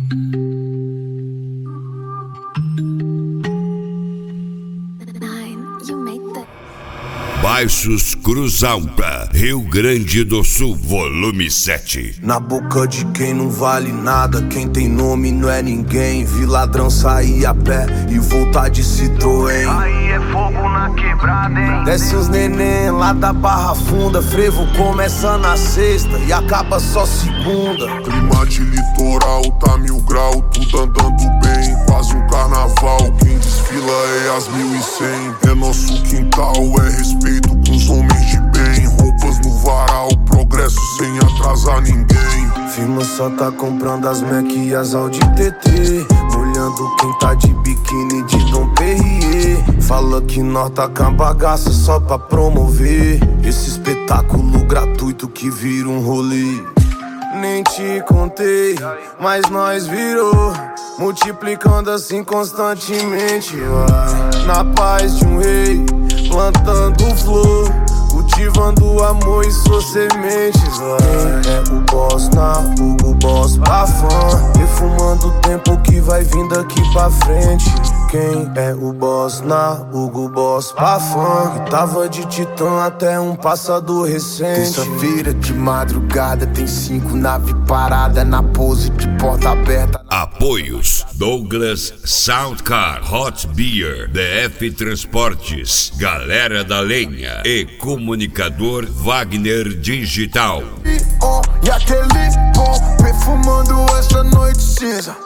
Baixos Cruz Alta, Rio Grande do Sul, volume 7. Na boca de quem não vale nada, quem tem nome não é ninguém. Vi ladrão sair a pé e voltar de Citroën. Aí é fogo na quebrada, hein? Desce os neném lá da Barra Funda. Frevo começa na sexta e acaba só segunda. Clima de litoral, tá 1000 grau, tudo andando bem. Quase um carnaval, quem desfila é as 1100. É nosso quintal, é respeito com os homens de bem. Roupas no varal, progresso sem atrasar ninguém. Firma só tá comprando as Mac e as Audi TT. Olhando quem tá de biquíni de Dom Perrier. Fala que nós tá com a bagaça só pra promover esse espetáculo gratuito que vira um rolê. Nem te contei, mas nós virou, multiplicando assim constantemente. Vai na paz de um rei, plantando flor, cultivando amor e suas sementes. Vai é o boss na Hugo Boss pra fã, defumando o tempo que vai vindo aqui pra frente. Quem é o boss na Hugo Boss pra fã, que tava de titã até um passado recente. Terça-feira de madrugada tem 5 naves paradas na pose de porta aberta. Apoios: Douglas Soundcar, Hot Beer, DF Transportes, Galera da Lenha e Comunicador Wagner Digital. E aquele bom perfumando essa noite cinza.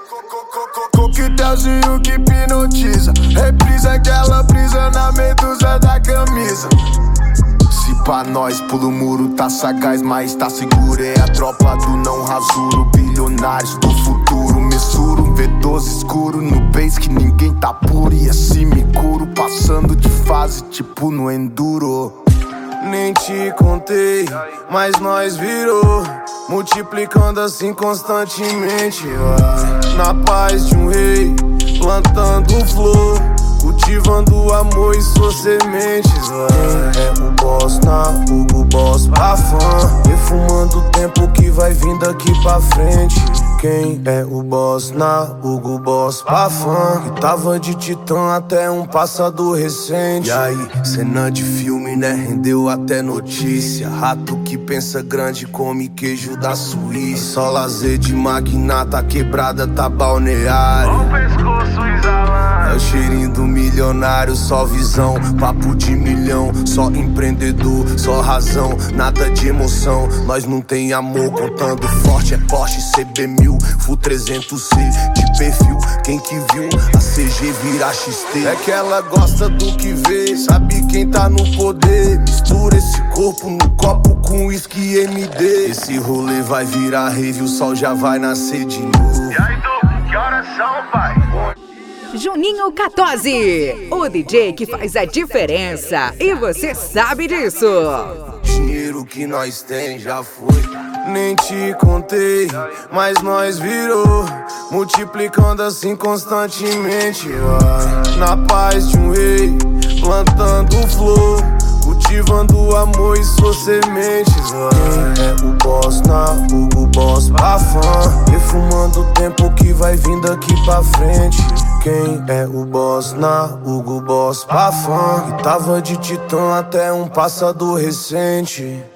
Coquetelzinho que hipnotiza, reprisa aquela brisa na medusa da camisa. Se pra nós pula o muro tá sagaz, mas tá seguro. É a tropa do não rasuro, bilionários do futuro. Messuro, um V12 escuro no base que ninguém tá puro. E assim me curo, passando de fase tipo no enduro. Nem te contei, mas nós virou, multiplicando assim constantemente. Vai na paz de um rei, plantando flor, cultivando amor e suas sementes. Vai é o boss na Hugo Boss pra fã, defumando o tempo que vai vindo aqui pra frente. Quem é o boss na Hugo Boss pra fã, que tava de titã até um passado recente. E aí, cena de filme, né? Rendeu até notícia. Rato que pensa grande come queijo da Suíça. Só lazer de magnata, quebrada tá balneário. O pescoço exalando. É o cheirinho do milionário, só visão, papo de milhão. Só empreendedor, só razão, nada de emoção. Nós não tem amor, contando forte. É Porsche CB1000, Full 300C de perfil. Quem que viu a CG virar XT? É que ela gosta do que vê, sabe quem tá no poder. Mistura esse corpo no copo com whisky MD. Esse rolê vai virar rave, o sol já vai nascer de novo. E aí, Douglas, que horas são, pai? Juninho Catozzi, o DJ que faz a diferença, e você sabe disso. Dinheiro que nós tem já foi. Nem te contei, mas nós virou, multiplicando assim constantemente. Vai na paz de um rei, plantando flor, cultivando amor e suas sementes. Vai é o boss na Hugo Boss pra fã, defumando o tempo que vai vindo aqui pra frente. Quem é o boss na Hugo Boss pra fã, que tava de titã até um passado recente.